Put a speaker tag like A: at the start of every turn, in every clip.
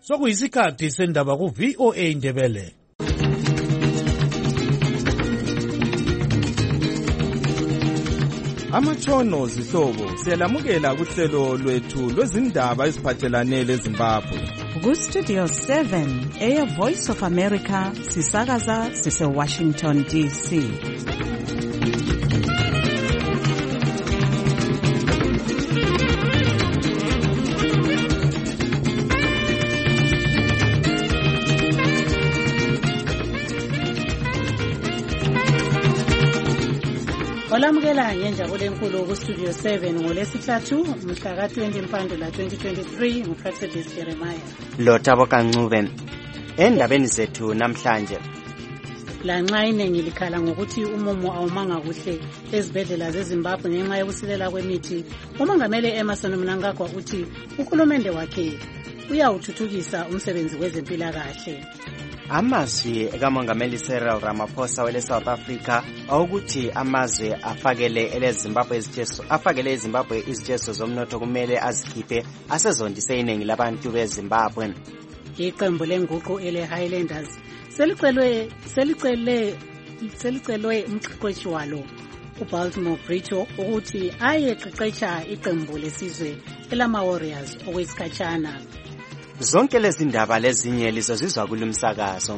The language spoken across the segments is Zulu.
A: Sokuyisikhathi sendaba ku-VOA Indebele.
B: Amatshono zihlobo siyalamukela kuhlelo lwethu lwezindaba eziphathelane leZimbabwe.
C: Ku-Studio 7 Air Voice of America sisakaza sise-Washington DC.
D: Olamukela ngenjabulo enkulu ku-Studio 7 ngolesithathu mhla ka-20 Mpandula 2023 nguPrexidis Jeremiah.
E: Lothabo Kancube. Endabeni zethu namhlanje.
D: Lanxa iningi likhala ngokuthi umumo awumanga kuhle ezibhedlela zeZimbabwe ngenxa yokusilela kwemithi, umongameli Emmerson Mnangagwa uthi uhulumende wakhe uyawuthuthukisa umsebenzi wezempilakahle.
E: Amazwi kamongameli Cyril Ramaphosa wele South Africa awukuthi amazwe afakele eZimbabwe iziteso zomnotho kumele azikhiphe asezondise iningi labantu beZimbabwe.
D: Iqembu lenguqu ele Highlanders selicelwe umqeqeshi walo uBaltimore Brito ukuthi ayeqeqesha iqembu lesizwe elama Warriors okwesikhatshana.
E: Zonke lezi ndaba lezinye lizozizwa kulumsakazo.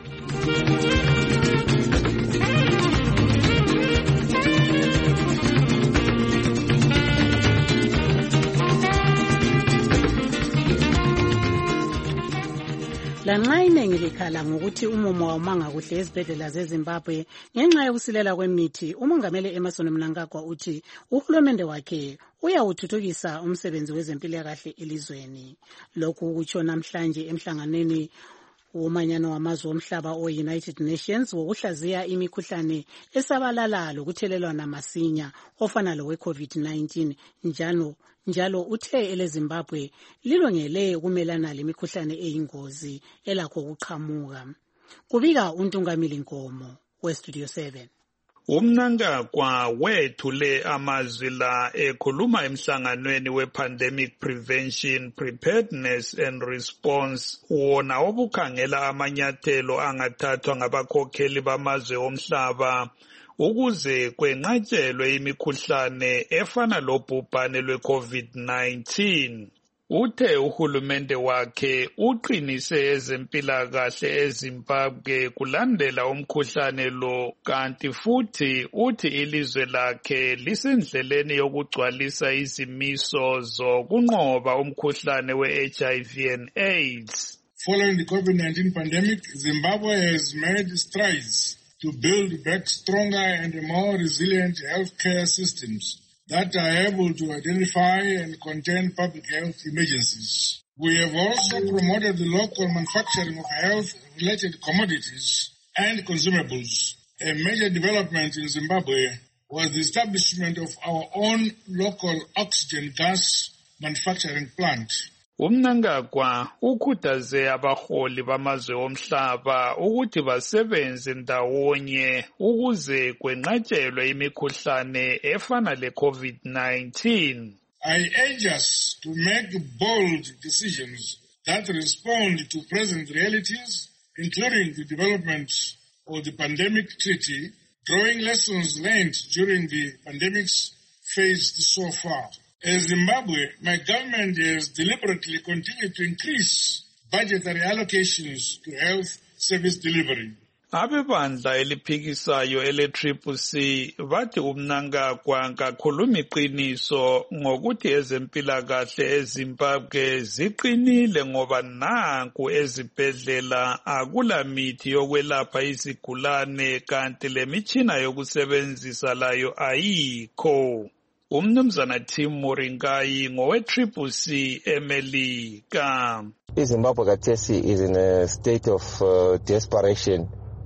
D: Lanxa iningi likhala ngokuthi umumo awumanga kuhle ezibhedlela zeZimbabwe ngenxa yokusilela kwemithi, umongameli Emmerson Mnangagwa uthi uhulumende wakhe uyawuthuthukisa umsebenzi wezempilakahle elizweni. Lokhu kutsho namhlanje emhlanganweni womanyano wamazwe omhlaba o-United Nations wokuhlaziya imikhuhlane esabalala lokuthelelwana masinya ofana lowe-COVID-19 njalo uthe eleZimbabwe lilungele ukumelana lemikhuhlane eyingozi elakho ukuqhamuka. Kubika uNtungamili Nkomo we-Studio 7.
F: Umnangagwa wethule amazwi la ekhuluma emhlanganweni we-Pandemic Prevention, Preparedness and Response wona obukhangela amanyathelo angathathwa ngabakhokheli bamazwe omhlaba ukuze kwenqatshelwe imikhuhlane efana lobhubhane lwe-COVID-19. Uthe uhulumende wakhe uqinise ezempilakahle eZimbabwe kulandela umkhuhlane lo, kanti futhi uthi ilizwe lakhe lisendleleni yokugcwalisa izimiso zokunqoba umkhuhlane we-HIV and AIDS.
G: Following the COVID-19 pandemic, Zimbabwe has made strides to build back stronger and more resilient healthcare systems that are able to identify and contain public health emergencies. We have also promoted the local manufacturing of health-related commodities and consumables. A major development in Zimbabwe was the establishment of our own local oxygen gas manufacturing plant.
F: Umnangagwa ukhuthaze abaholi bamazwe omhlaba ukuthi basebenze ndawonye ukuze kwenqatshelwe imikhuhlane efana le-COVID-19.
G: I urge us to make bold decisions that respond to present realities, including the development of the pandemic treaty, drawing lessons learned during the pandemics faced so far. As Zimbabwe, my government has deliberately continued to increase budgetary allocations to health service delivery.
F: Abebandla eliphikisayo ele-CCC bathi uMnangagwa kakhuluma iqiniso ngokuthi ezempilakahle eZimbabwe ziqinile ngoba nanku ezibhedlela akula mithi yokwelapha izigulane kanti lemitshina yokusebenzisa layo ayikho. Umnumzana Tim Moringai ngowe-CCC eMelika.
H: Zimbabwe kathesi is in a state of desperation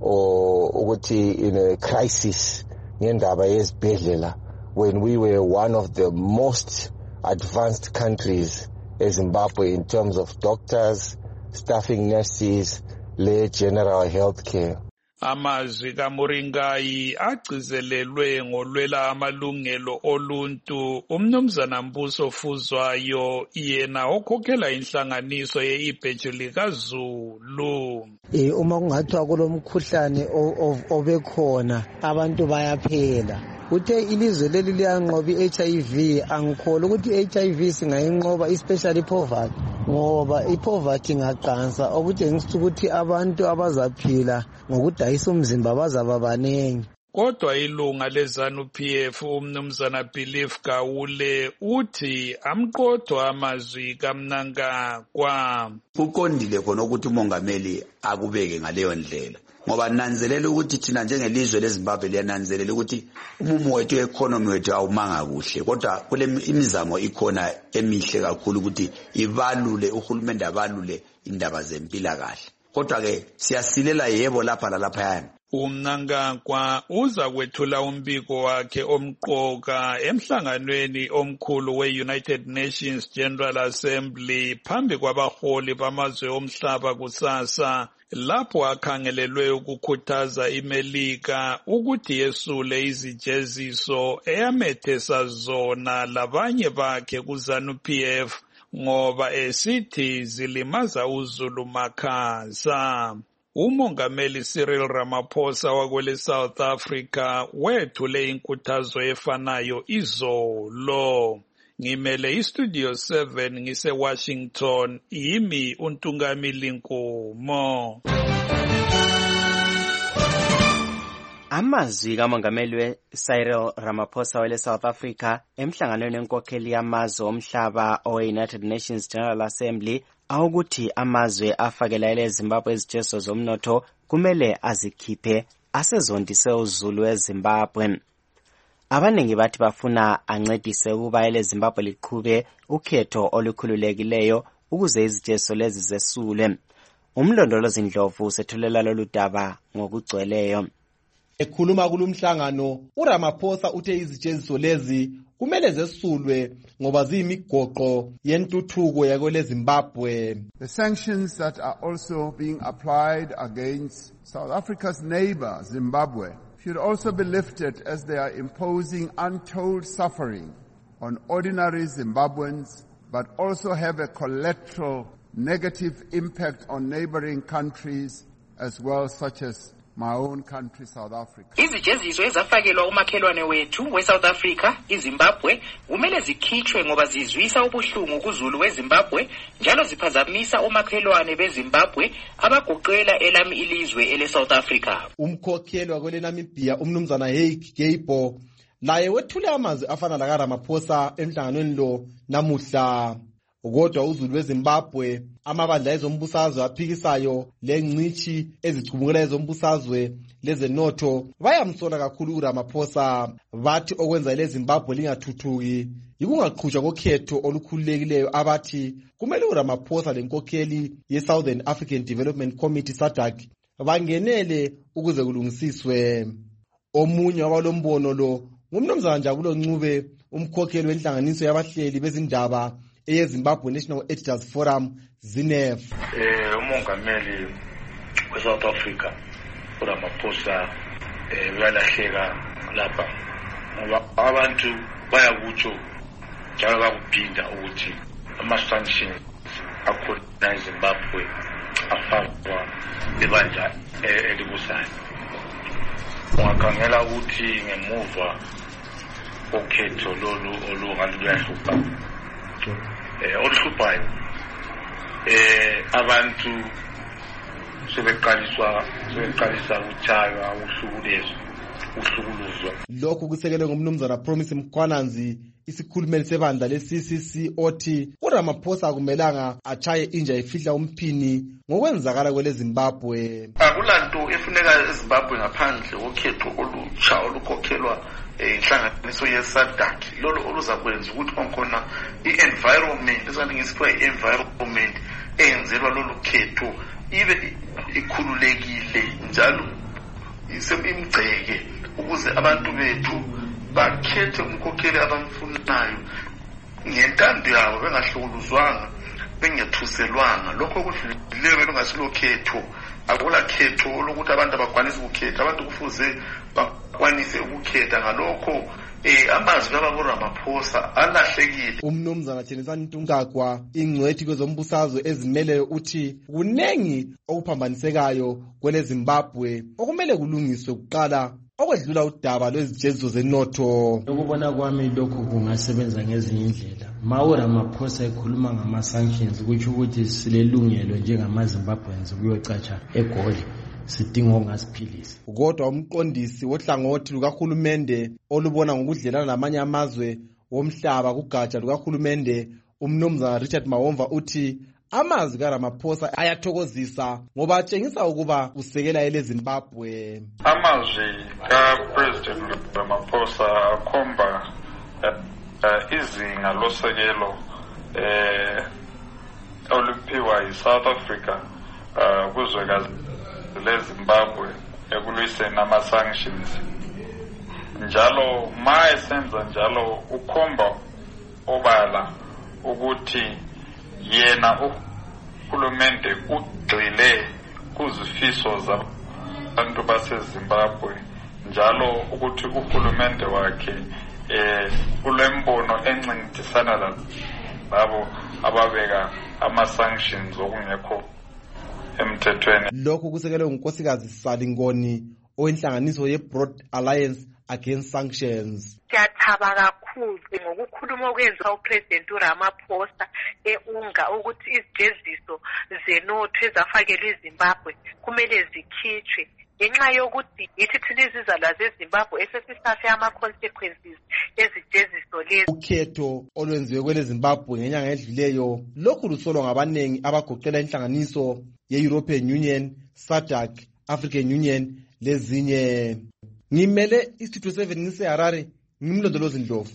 H: or ukuthi in a crisis ngendaba yezibhedlela when we were one of the most advanced countries as Zimbabwe in terms of doctors, staffing nurses, general health care.
F: Amazwi kaMuringayi agcizelelwe ngolwela amalungelo oluntu umnumzana Mbuso Fuzwayo yena okhokhela inhlanganiso ye-Ibheju likaZulu.
I: Uma kungathiwa kulomkhuhlane obekhona abantu bayaphela. Uthe ilizwe leli liyanqoba i-HIV, angikholwa ukuthi i-HIV singayinqoba especially poverty, ngoba i-poverty ingaqansa okutshengisa ukuthi abantu abazaphila ngokudayisa umzimba bazaba banengi.
F: Kodwa ilunga leZANU-PF umnumzana Belief Gawule uthi amqoqo amazwi kaMnangagwa.
J: Kuqondile khona ukuthi umongameli akubeke ngaleyo ndlela. Ngoba nanzelela ukuthi thina njengelizwe leZimbabwe liyananzelela ukuthi umumo wethu economy wethu awumanga kuhle, kodwa kule imizamo ikhona emihle kakhulu ukuthi ibalule uhulumende abalule indaba zempilakahle. Kodwa ke siyasilela yebo lapha lalaphayana.
F: UMnangagwa uza kwethula umbiko wakhe omqoka emhlanganweni omkhulu we-United Nations General Assembly phambi kwabaholi bamazwe omhlaba kusasa, lapho akhangelelwe ukukhuthaza iMelika ukuthi yesule izijeziso eyamethesa zona labanye bakhe kuZANU-PF ngoba esithi zilimaza uZulu makhaza. Umongameli Cyril Ramaphosa wakwele South Africa wethule inkuthazo efanayo izolo. Ngimele iStudio 7 ngise Washington, yimi uNtungamili Nkomo.
E: Amazwi kamongameli Cyril Ramaphosa wele South Africa emhlanganweni wenkokheli yamazwe omhlaba owe-United Nations General Assembly awukuthi amazwe afakela eZimbabwe izijezo zomnotho kumele azikhiphe asezondise uZulu eZimbabwe. Abaningi bathi bafuna ancedise ukuba eZimbabwe liqhube ukhetho olukhululekileyo ukuze izijezo lezi zesulwe. Umlondolozi Ndlovu sethulela lolu daba ngokugcweleyo.
K: Ekhuluma kulumhlangano, uRamaphosa uthe izijeziso lezi kumele zesulwe ngoba ziyimigoqo yentuthuko yakwele Zimbabwe.
L: The sanctions that are also being applied against South Africa's neighbor Zimbabwe should also be lifted as they are imposing untold suffering on ordinary Zimbabweans, but also have a collateral negative impact on neighboring countries as well, such as my own country, South Africa.
M: Izijeziso ezafakelwa umakhelwane wethu we-South Africa, iZimbabwe, kumele zikhitshwe ngoba zizwisa ubuhlungu kuZulu weZimbabwe, njalo ziphazamisa umakhelwane beZimbabwe abagoqela elami ilizwe ele-South Africa.
K: Umkhokheli wakwele Namibia umnumzana Hage Geibo laye wethule amazwi afana lakaRamaphosa emhlanganweni lo namuhla. Kodwa uZulu weZimbabwe, amabandla ezombusazwe aphikisayo lengcithi ezichubukela ezombusazwe lezenotho bayamsola kakhulu uRamaphosa. Bathi okwenza leZimbabwe lingathuthuki yikungaqhutshwa kokhetho olukhululekileyo. Abathi kumele uRamaphosa lenkokheli ye-Southern African Development Committee SADC bangenele ukuze kulungisiswe. Omunye wabalombono lo ngumnumzana Njabulo Ncube, umkhokheli wenhlanganiso yabahleli bezindaba eyeZimbabwe National Editors Forum ZINEF.
N: Umongameli we-South Africa uRamaphosa uyalahleka lapha ngoba abantu bayakutsho njalo bakuphinda ukuthi ama-sanctions akhona eZimbabwe afakwa ebandla elibusayo. Ungakhangela ukuthi ngemuva kokhetho lolu olungathi luyahlupha oluhluphayo abantu sebeqalisa ukuthaywa uhlukuluzwa.
K: Lokhu kusekelwe ngumnumzana Promise Mkhwananzi, isikhulumeli sebandla le-CCC, othi uRamaphosa akumelanga achaye inja efihla umphini ngokwenzakala kwele Zimbabwe.
N: Akulanto efuneka eZimbabwe ngaphandle kokhetho olutsha olukhokhelwa inhlanganiso ye-SADC, lolo oluzakwenza ukuthi konkhona i-environment esanti ngesiphiwa i-environment eyenzelwa lolu khetho ibe ikhululekile njalo imgceke ukuze abantu bethu bakhethe umkhokheli abamfunayo ngentando yabo bengahlukuluzwanga bengethuselwanga lokho kudlulileyo belungasilo khetho akula khetho lokuthi abantu abakwanisa ukukhetha abantu kufuze bakwanise ukukhetha ngalokho amazwi kababa Ramaphosa alahlekile.
K: Umnumzana Thenisani Ntungagwa ingcwethi kwezombusazwe ezimeleyo uthi kunengi okuphambanisekayo kwele Zimbabwe okumele kulungiswe kuqala okwedlula udaba lwezijeziso zenotho.
O: Ukubona kwami lokhu kungasebenza ngezinye indlela. Mawu Ramaphosa ekhuluma ngama-sanctions kutsho ukuthi silelungelo njengama-Zimbabweans kuyocatsha eGoli. Sidinga ongasiphilisa.
K: Kodwa umqondisi wohlangothi lukahulumende olubona ngokudlelana namanye amazwe womhlaba kugatsha lukahulumende umnumzana Richard Mawomva uthi amazwi kaRamaphosa ayathokozisa ngoba atshengisa ukuba usekela ele Zimbabwe.
P: Amazwi kaPresident Ramaphosa akhomba izinga losekelo oluphiwa yiSouth Africa kuzwekazi leZimbabwe ekulwiseni ama-sanctions. Njalo ma esenza njalo ukhomba obala ukuthi yena uhulumende ugxile kuzifiso zabantu baseZimbabwe njalo ukuthi uhulumende wakhe ulembono encintisana labo ababeka ama-sanctions okungekho emthethweni.
K: Lokhu kusekelwe ngunkosikazi Salingoni owenhlanganiso ye-Broad Alliance Against Sanctions.
Q: Siyathaba kakhulu ngokukhuluma okwenza uPresident Ramaphosa unga ukuthi izijeziso zenotho ezafakelwe eZimbabwe kumele zikhitshwe ngenxa yokuthi ithi thina izizalwa zeZimbabwe esesisafe ama-consequences ezijeziso lezi.
K: Ukhetho olwenziwe kwele Zimbabwe ngenyanga edluleyo lokhu lusolwa ngabanengi abagoqela inhlanganiso ye-European Union, SADC, African Union lezinye. Ngimele iStudio 7 ngiseHarare, ngimlondolozi Ndlovu.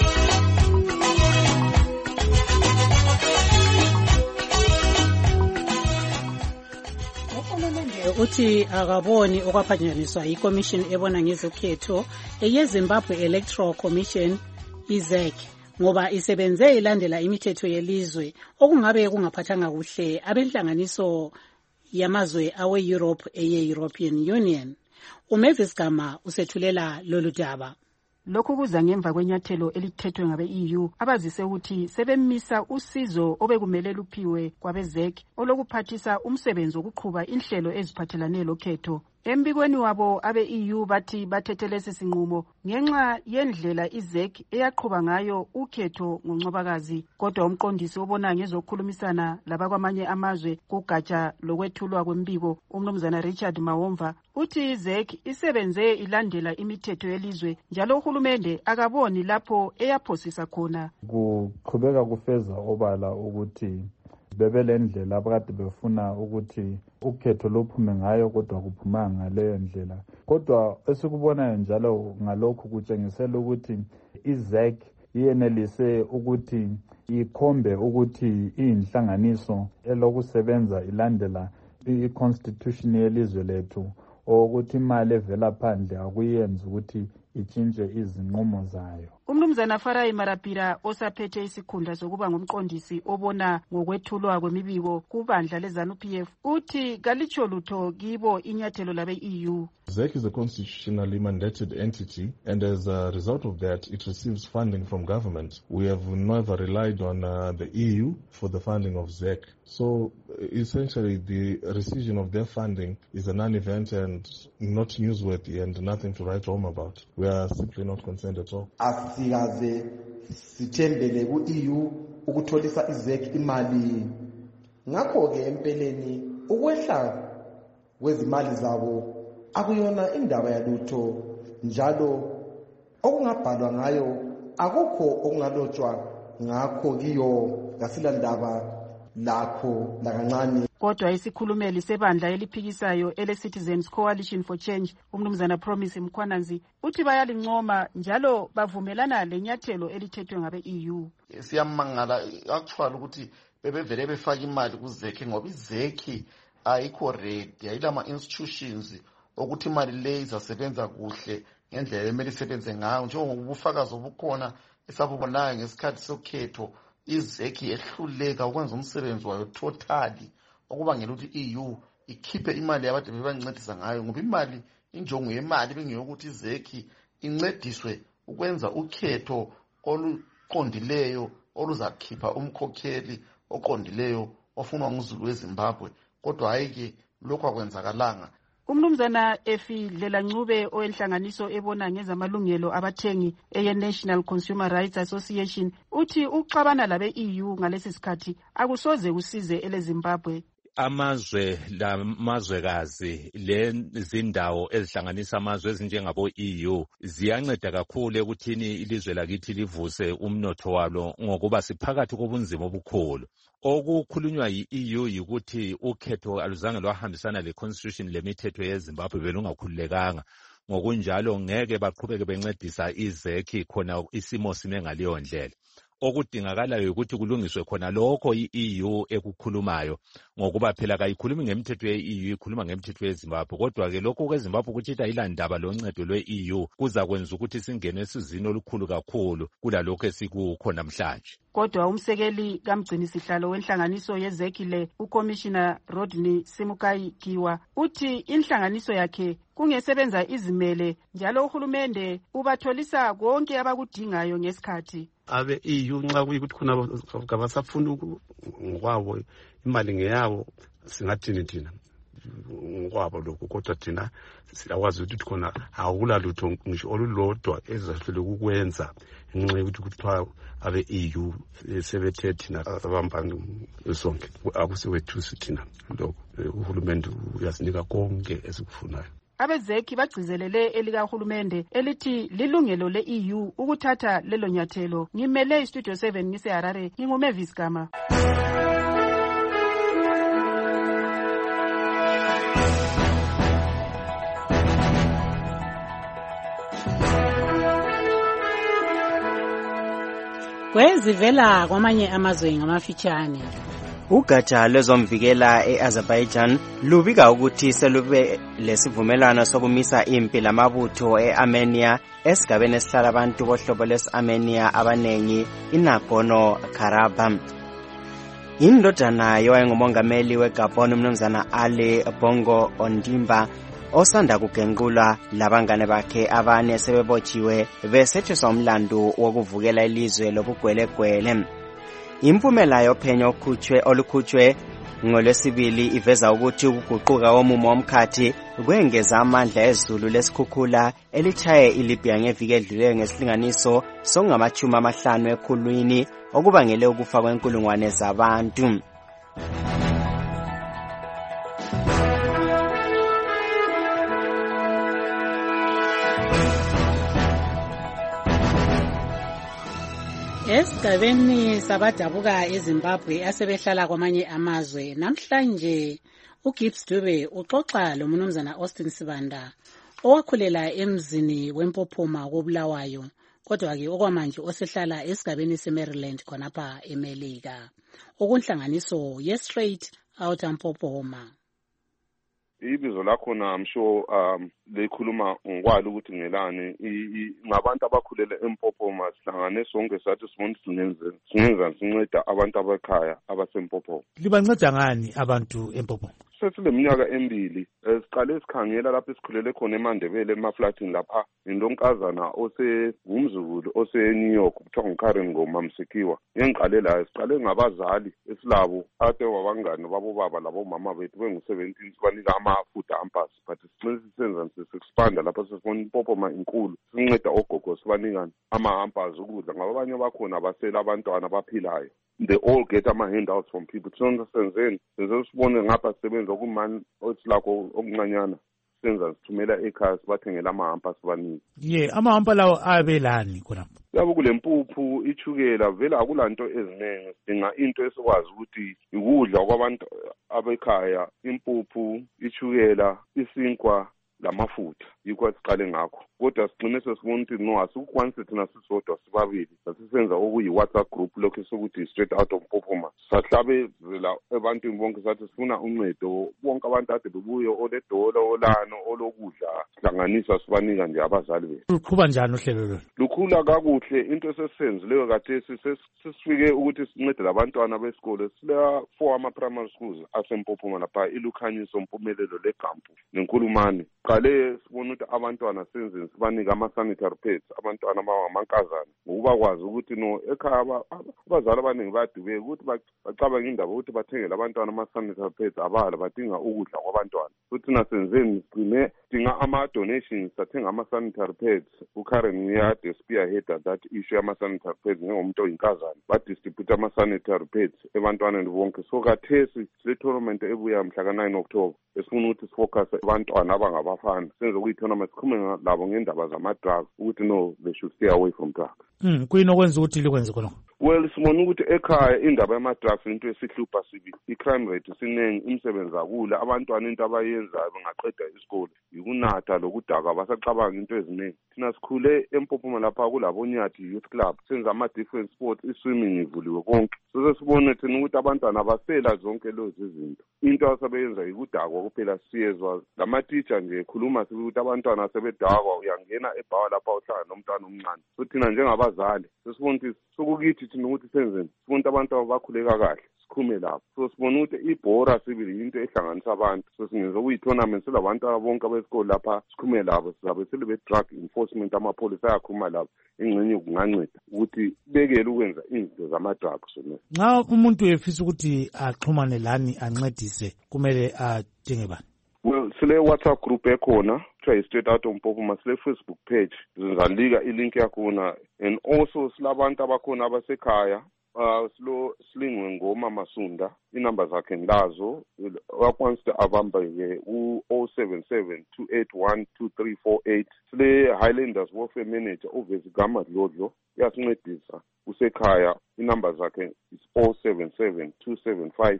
D: Uthi akaboni okwaphanyaniswa iCommission ebona ngezokhetho yeZimbabwe Electoral Commission iZEC ngoba isebenze ilandela imithetho yelizwe okungabe kungaphathanga kuhle abenhlanganiso yamazwe awe-Europe eye-European Union. uMavis Gama usethulela lolu daba.
R: Lokhu kuza ngemva kwenyathelo elithethwe ngabe-EU abazise ukuthi sebemisa usizo obekumele luphiwe kwabeZEC olokuphathisa umsebenzi wokuqhuba inhlelo eziphathelane lokhetho. Embikweni wabo abe-EU bathi bathethe lesi sinqumo ngenxa yendlela iZEC eyaqhuba ngayo ukhetho ngoNcwabakazi. Kodwa umqondisi obona ngezokukhulumisana labakwamanye amazwe kugatsha lokwethulwa kwembiko umnumzana Richard Mawomva uthi iZEC isebenze ilandela imithetho yelizwe njalo uhulumende akaboni lapho eyaphosisa khona.
S: Kuqhubeka kufeza obala ukuthi bebelendlela abakade befuna ukuthi ukhetho lophume ngayo kodwa kuphumanga ngaleyo ndlela. Kodwa esikubonayo njalo ngalokhu kutshengisela ukuthi iZEC iyenelise ukuthi ikhombe ukuthi inhlanganiso elokusebenza ilandela iconstitution yelizwe lethu ukuthi imali evela phandle akuyenzi ukuthi itshintshe izinqumo zayo.
R: Umnumzana Farai Marapira osaphethe isikhundla sokuba ngumqondisi obona ngokwethulwa kwemibiko kubandla leZANU-PF uthi kalitsho lutho kibo inyathelo labe-EU.
T: ZEC is a constitutionally mandated entity, and as a result of that, it receives funding from government. We have never relied on the EU for the funding of ZEC. So essentially, the rescission of their funding is a non-event and not newsworthy and nothing to write home about. We are simply not concerned at all.
K: Asikaze sithembele ku-EU ukutholisa iZEC imali. Ngakho-ke empeleni ukwehla kwezimali zabo akuyona indaba yalutho njalo okungabhalwa ngayo akukho okungalotshwa ngakho kiyo ngasilandaba lakho lakancane.
R: Kodwa isikhulumeli sebandla eliphikisayo ele-Citizens Coalition for Change umnumzana Promise Mkhwananzi uthi bayalincoma njalo bavumelana lenyathelo elithethwe ngabe-EU.
N: Siyamangala actually ukuthi bebevele befaka imali kuZEC ngoba iZEC ayikho ready ayilama institutions ukuthi imali le izasebenza kuhle ngendlela emele isebenze ngayo njengobufakazi obukhona esabubonayo ngesikhathi sokhetho
U: izeki ehluleka ukwenza umsebenzi wayo totally okubangela ukuthi i-EU ikhiphe imali yabantu bebancedisa ngayo, ngoba imali injongo yemali bengeyokuthi izeki incediswe ukwenza ukhetho oluqondileyo oluzakhipha umkhokheli oqondileyo ofunwa nguzulu weZimbabwe, kodwa hayi-ke lokhu akwenzakalanga.
R: Umnumzana Efi Dlela-Ncube owenhlanganiso ebona ngezamalungelo abathengi eye-National Consumer Rights Association uthi uxabana labe-EU ngalesi sikhathi akusoze kusize eleZimbabwe.
V: Amazwe lamazwekazi lezindawo ezihlanganisa amazwe ezinjengabo-EU ziyanceda kakhulu ekuthini ilizwe lakithi livuse umnotho walo ngokuba siphakathi kobunzima obukhulu. Okukhulunywa yi-EU yikuthi ukhetho aluzange lwahambisana le-constitution lemithetho yeZimbabwe belungakhululekanga. Ngokunjalo ngeke baqhubeke bencedisa izeki khona isimo sime ngaleyo ndlela. Okudingakalayo ukuthi kulungiswe khona lokho i-EU ekukhulumayo, ngokuba phela kayikhulumi ngemithetho ye-EU, ikhuluma ngemithetho yeZimbabwe. Kodwa ke lokho kweZimbabwe ukuthi ilandaba loncedo lwe-EU kuza kwenza ukuthi singene esizini olukhulu kakhulu kulalokho esikukho namhlanje.
R: Kodwa umsekeli kamgcinisihlalo wenhlanganiso yezeki le uCommissioner Rodney Simukai-Giwa uthi inhlanganiso yakhe kungesebenza izimele njalo uhulumende ubatholisa konke abakudingayo ngesikhathi.
W: Abe EU nxa kuyikuthi khona abasafuna ngokwabo imali ngeyabo singathini thina ngokwabo lokhu, kodwa thina siyakwazi ukuthi khona awula lutho ngisho olulodwa ezahlule ukwenza ngenxa yokuthi kuthiwa abe-EU sebethe thina abambani sonke akusiwethusi thina lokhu. Uhulumende uyasinika konke esikufunayo.
R: Abezeki bagcizelele elikahulumende elithi lilungelo le-EU ukuthatha lelo nyathelo. Ngimele iStudio 7 ngise-Harare, nginguMavis Gama.
D: Kwezivela kwamanye amazwe ngamafitshane.
E: Ugatsha lwezomvikela e-Azerbaijan lubika ukuthi selube lesivumelwano sokumisa impi lamabutho e-Armenia esigabeni esihlala abantu bohlobo lesi-Armenia abanengi iNagorno-Karabakh. Indodana yowayengumongameli weGabon umnumzana Ali Bongo Ondimba osanda kugenqulwa labangane bakhe abane sebebotshiwe besetshenziswa umlando wokuvukela ilizwe lobugwelegwele. Impumela yophenyo olukhutshwe ngolwesibili iveza ukuthi ukuguquka komumo womkhathi kwengeza amandla ezulu lesikhukhula elitshaye iLibya ngeviki edluleyo ngesilinganiso sokungama-50 ekhulwini okubangele ukufa kwenkulungwane zabantu.
D: Esigabeni sabadabuka eZimbabwe asebehlala kwamanye amazwe namhlanje uGibbs Dube uxoxa lomnumzana Austin Sibanda owakhulela emzini wempophoma koBulawayo kodwa ke okwamanje osehlala esigabeni seMaryland khonapha eMelika okunhlanganiso yeStraight Outta Mpophoma.
X: Ibizo lakhona I'm sure likhuluma ngokwalo ukuthi ngelani ngabantu abakhulela eMpophoma sihlangane sonke sathi singenza sinceda abantu abakhaya abaseMpophoma.
A: Libanceda ngani abantu eMpophoma?
X: Sesileminyaka emibili siqale sikhangela lapho esikhulele khona eMandebele emaflatini lapha indonkazana osengumzukulu ose-New York kuthiwa nguKaren Ngomamsekiwa. Ngiqale la siqale ngabazali esilabo ade wabangani babobaba labomama bethu bengu-17 sibanika ama-food hampers but sisenza sisi-expanda lapho sesibona iMpophoma inkulu sinceda ogogo sibanika ama-hampers ukudla ngoba abanye bakhona basela abantwana abaphilayo. They all get ama-handouts from people. Senzeni sibone ngapha sisebenza okumani osilakho okuncanyana senza sithumela ekhaya sibathengela amahampa sibanike.
A: Amahampa lawo abelani khona?
X: Yabo kule mpuphu ichukela vele akulanto eziningi sidinga into esikwazi ukuthi ukudla kwabantu abekhaya impuphu ichukela isinkwa lamafutha yikho siqale ngakho kodwa sigcine sesibona ukuthi no asukwanise thina sisodwa sibabili sasisenza okuyi-WhatsApp group lokho sokuthi straight out of Mpophoma sahlabezela ebantwini bonke sathi sifuna uncedo bonke abantu ade bebuyo oledolo olano olokudla sihlanganisa sibanika nje abazali bethu.
A: Luqhuba njani uhlelo lolu?
X: Lukhula kakuhle into esisenzileyo kathesi sesifike ukuthi sincede labantwana besikole sila 4 ama-primary schools aseMpophoma lapha iLukhanyiso, Mpumelelo leGampu neNkulumane. Qale sibona ukuthi abantwana senzeni sibanika ama-sanitary pads abantwana abangamankazana ngokubakwazi ukuthi no ekhaya abazali abaningi bayadubeka ukuthi bacabanga indaba ukuthi bathengele abantwana ama-sanitary pads abala badinga ukudla kwabantwana. Futhi nasenzeni sigcine dinga ama-donations sathenga ama-sanitary pads. uKaren uyade spearhead that issue yama-sanitary pads njengomuntu oyinkazana badistribute ama-sanitary pads ebantwaneni bonke. So kathesi le tournament ebuya mhla ka-9 October esifuna ukuthi sifocus abantwana abangabafana senze kuyi-tournament sikhulume labo ngendaba zama-drugs ukuthi no they should stay away from drugs.
A: Kuyini okwenza ukuthi likwenze khona?
X: Well, sibona ukuthi ekhaya indaba yama-drugs into esihlupha sibili. I-crime rate siningi, imisebenzi akula, abantwana into abayenzayo bengaqeda isikole yikunatha lokudakwa abasacabanga into eziningi. Thina sikhule eMpophoma lapha kulabonyathi youth club senza ama-different sports, i-swimming ivuliwe konke. So sesibone thina ukuthi abantwana abasela zonke lezi zinto. Into asabeyenza yikudakwa kuphela. Siyezwa lama-teacher nje ekhuluma ukuthi abantwana sebedakwa uyangena ebhawa lapha uhlala nomntwana omncane. So thina njengabazali sesibona ukuthi sokukithi thina ukuthi senzeni sibona ukuthi abantu bakhuleka kahle sikhume lapho. So sibona ukuthi ibhora sibili into ehlanganisa abantu. So singenza kuyi-tournament selabantu bonke abesikole lapha sikhume labo sizabe selebe drug enforcement amapholisa ayakhuluma lapho engxenye kunganceda ukuthi bekele ukwenza izinto zama-drugs.
A: Nxa umuntu efisa ukuthi axhumane lani ancedise kumele adinge bani?
X: Well, sile WhatsApp group ekhona kuthiwa straight out of Mpophoma, sile Facebook page sizalika ilink yakhona, and also silabantu abakhona abasekhaya silingwe ngoma Masunda inamba zakhe ndazo wakwansi abamba-ke u-077 281 2348. Sile Highlanders Warfare Manager uVesigama Dlodlo yasincedisa usekhaya inamba zakhe is 077 275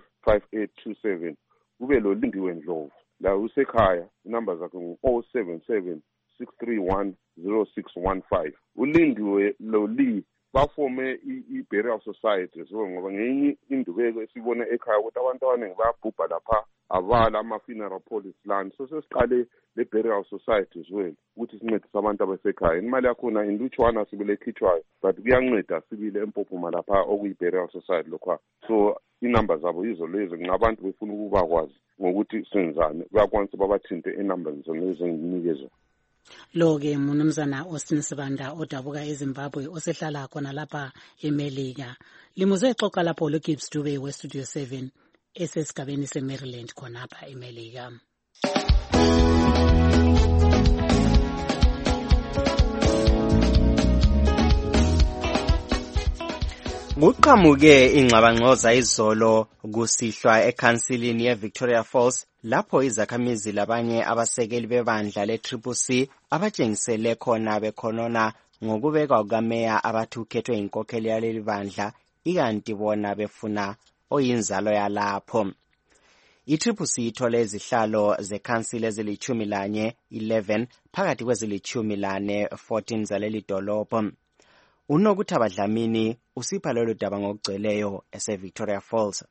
X: 5827. Kube lo Lindiwe Ndlovu la usekhaya inamba zakhe ngu-077 631 0615. uLindiwe Loli bafome i-burial society. So ngoba ngenye indubeko esibone ekhaya ukuthi abantu abaningi bayabhubha lapha abala ama-funeral police land. So sesiqale le burial society as well ukuthi sincedise abantu abasekhaya. Imali yakhona indutshwana sibile ekhitshwayo but kuyanceda sibile eMpophoma lapha okuyi-burial society lokho. So inamba zabo yizo lezo ngabantu befuna ukuba kwazi ngokuthi senzani bayakwanisa babathinte inambers zolezo enginikezwa.
D: Lo-ke mnumzana Austin Sibanda odabuka eZimbabwe osehlala khona lapha eMelika. Limuze xoxa lapho loGibbs Dube weStudio 7 esesigabeni seMaryland khonapha eMelika.
E: Kuqhamuke ingxabangxoza izolo kusihlwa ekhansilini yeVictoria Falls lapho izakhamizi labanye abasekeli bebandla le-CCC abatshengisele khona bekhonona ngokubekwa kukameya abathi ukhethwe inkokheli yaleli bandla ikanti bona befuna oyinzalo yalapho. I-CCC ithole izihlalo zekhansili ezili-11 phakathi kwezili-14 zaleli dolobho. Unokuthaba Dlamini usipha lolu daba ngokugcweleyo ese-Victoria Falls.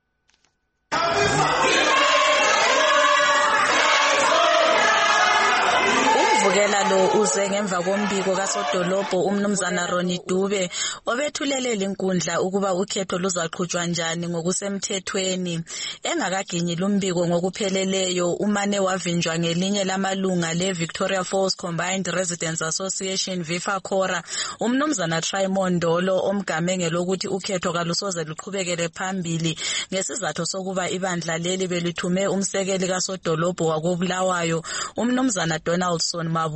B: Umvukela lo uze ngemva kombiko kasodolobho umnumzana Ronnie Dube obethulele inkundla ukuba ukhetho luzaqhutshwa njani ngokusemthethweni. Engakaginyi lumbiko ngokupheleleyo umane wavinjwa ngelinye lamalunga le-Victoria Falls Combined Residents Association VIFA-CORA umnumzana Trimond Ndolo omgame lokuthi ukhetho kalusoze luqhubekele phambili ngesizathu sokuba ibandla leli belithume umsekeli kasodolobho wakobulawayo umnumzana Donaldson Mabutho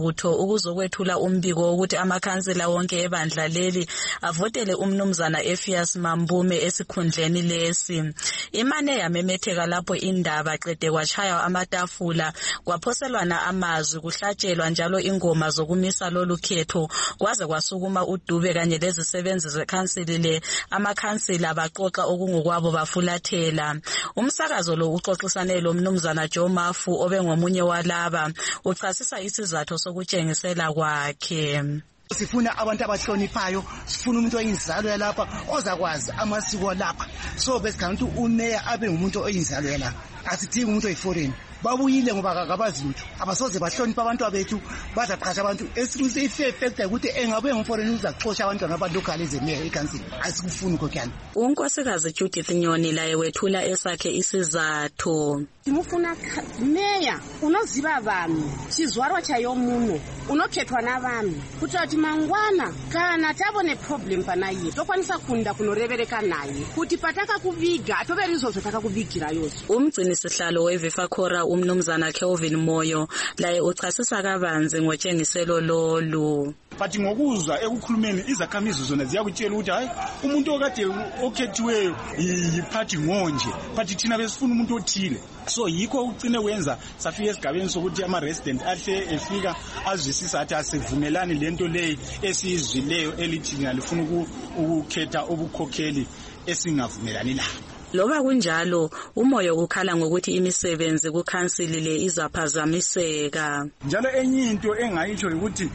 B: ukuzokwethula umbiko ukuthi amakhansila wonke ebandla leli avotele umnumzana Ephias Mambume esikhundleni lesi. Imane yamemetheka lapho indaba qede kwashaya amatafula kwaphoselwana amazwi kuhlatshelwa njalo ingoma zokumisa lolu khetho kwaze kwasukuma uDube kanye lezisebenzi zekhansili le amakhansila baqoqa okungokwabo bafulathela. Umsakazo lo uxoxisane lo mnumzana Joe Mafu obengomunye walaba uchasisa isizathu sokutshengisela kwakhe.
C: Sifuna abantu abahloniphayo, sifuna umuntu oyinzalo yalapha ozakwazi amasiko lapha. So besikhanga ukuthi umeya abe ngumuntu oyinzalo yalapha. Asidingi umuntu oyiforeign. Babuyile ngoba akabazi lutho. Abasoze bahlonipha abantu abethu, bazaqhasha abantu. Esikuze i-effect ukuthi engabe ngumforeign uzaxoxa abantu ngabalocal ezemeya eCouncil. Asikufuni kokyana.
B: Unkosikazi Judith Nyoni laye wethula esakhe isizathu.
G: Timufuna meya unoziva vanhu chizwarwa chayo muno unokhethwa navanhu kuti mangwana kana tabone problem panaye tokwanisa kunda kunorevereka naye kuti pataka kuviga atove rizvozvo takakuvigira yose.
B: Umgcini sihlalo weVifakora umnumzana Kelvin Moyo laye uchasisa kabanzi ngotshengiselo lolu.
H: But ngokuzwa ekukhulumeni izakhamizi zona ziyakutshela ukuthi hayi umuntu okade okhethiweyo yiphathi ngonje but thina besifuna umuntu othile. So yikho ucine wenza safika esigabeni sokuthi ama resident ahle efika azwisisa athi asivumelani lento leyi esizwileyo elithi ngalifuna ukukhetha ubukhokheli esingavumelani la.
B: Loba kunjalo umoyo ukhala ngokuthi imisebenzi kukhansili le izaphazamiseka.
H: Njalo enye into engayitsho ukuthi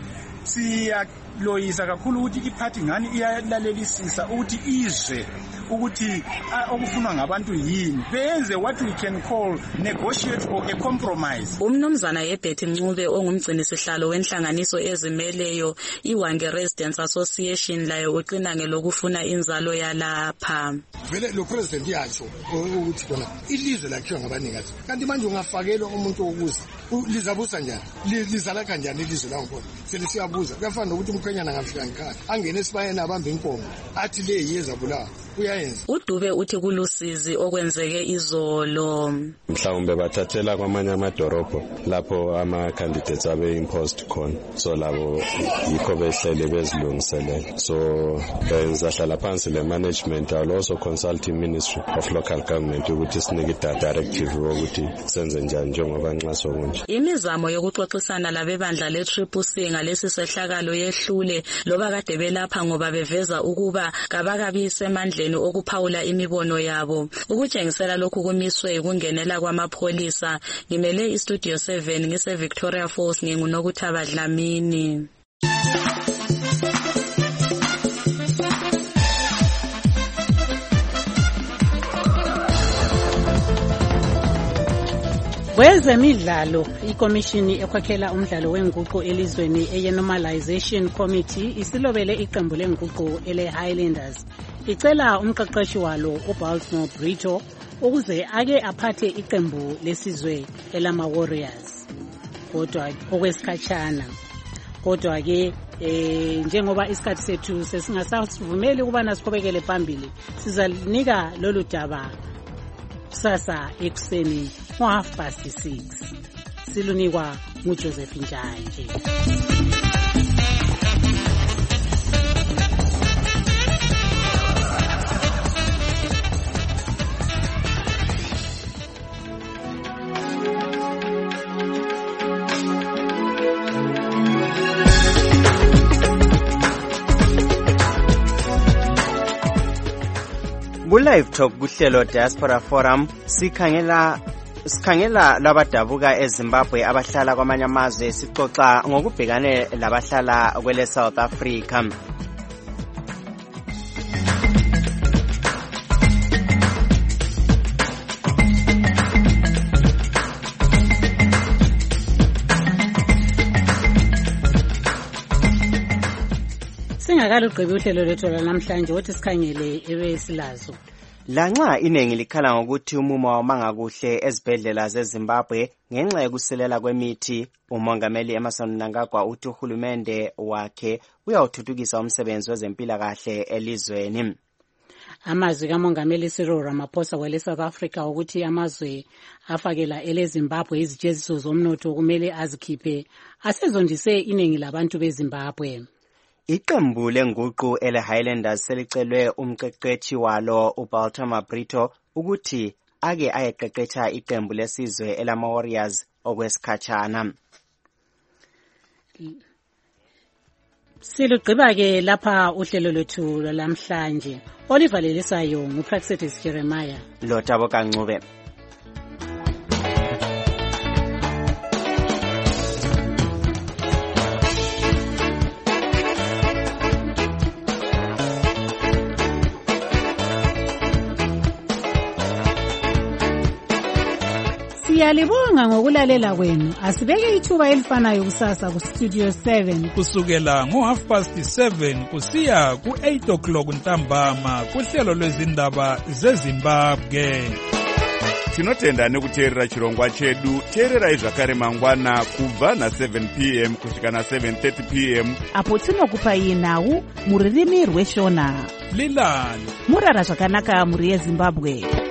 H: siyaloyisa kakhulu ukuthi iphathi ngani iyalalelisisa ukuthi izwe ukuthi okufunwa ngabantu yini benze what we can call negotiate or a compromise.
B: Umnumzana Ebert Ncube ongumgcini sihlalo wenhlanganiso ezimeleyo iWange Residents Association laye uqina ngelokufuna inzalo yalapha.
I: Vele lo president yacho ukuthi khona ilizwe lakhiwa ngabanikazi kanti manje ungafakelwa umuntu okuza lizabusa njani lizala kanjani ilizwe langakhona selisiyabuza kuyafana ukuthi umkhwenyana ngafika ngekhaya angene esibayeni abambe inkomo athi le yeza bulawa uyayenza.
B: uDube uthi kulusizi okwenzeke izolo.
Y: Mhlawumbe bathathela kwamanye amadorobho lapho ama candidates abe imposed khona so labo yikho behlele bezilungiselela so benzahlala phansi le management also consulting Ministry of Local Government ukuthi sinike directive ukuthi senze njani njengoba nxaso kunje.
B: Imizamo yokuxoxisana labebandla leTripC ngalesi sehlakalo yehlule loba kade belapha ngoba beveza ukuba kabakabi semandleni okuphawula imibono yabo. Ukutshengisela lokhu kumiswe ukungenela kwamapholisa. Ngimele iStudio 7 ngise Victoria Falls nginguNokuthaba Dlamini.
D: Kwezemidlalo, ikomishini ekwakhela umdlalo wenguqu elizweni eyeNormalization Committee isilobele iqembu lenguqu ele-Highlanders. Icela umqeqeshi walo uBaltimore Brito ukuze ake aphathe iqembu lesizwe elama-Warriors. Kodwa okwesikhatshana. Kodwa ke njengoba isikhathi sethu sesingasavumeli ukuba nasiqhubekele phambili, sizanika lolu daba kusasa ekuseni ngo6:30. Silunikwa nguJoseph Njanje.
E: Live Talk kuhlelo Diaspora Forum sikhangela labadabuka eZimbabwe abahlala kwamanye amazwe sixoxa ngokubhekane labahlala kwele South Africa.
D: Singakalugqibi uhlelo lethu namhlanje wothi sikhangele ebesilazo.
E: Lanxa inengi likhala ngokuthi umumo wamanga kuhle ezibhedlela zeZimbabwe ngenxa yokusilela kwemithi, umongameli Emmerson Mnangagwa uthi uhulumende wakhe uyawuthuthukisa umsebenzi wezempilakahle elizweni.
D: Amazwi kaMongameli Cyril Ramaphosa wele South Africa ukuthi amazwe afakela eleZimbabwe izijeziso zomnotho kumele azikhiphe asezondise iningi labantu beZimbabwe.
E: Iqembu lenguqu ele-Highlanders selicelwe umqeqeshi walo uBaltimore Brito ukuthi ake ayeqeqesha iqembu lesizwe elama-Warriors okwesikhatshana.
D: Silugqiba-ke lapha uhlelo lwethu lwalamhlanje. Oliver Lelisayo nguPraxedis Jeremiah.
E: Lotabo Kancube.
D: Siyalibonga ngokulalela kwenu. Asibeke ithuba elifanayo kusasa ku Studio 7
F: kusukela ngo7:30 kusiya ku8:00 ntambama kuhlelo lwezindaba zeZimbabwe.
J: Tinotenda nekuteerera chirongwa chedu. Teererai zvakare mangwana kubva na7 p.m. kusvika na7:30 p.m.
L: apo tinokupai nhau muririmi rweshona.
F: Lilani
L: murara zvakanaka muri yeZimbabwe.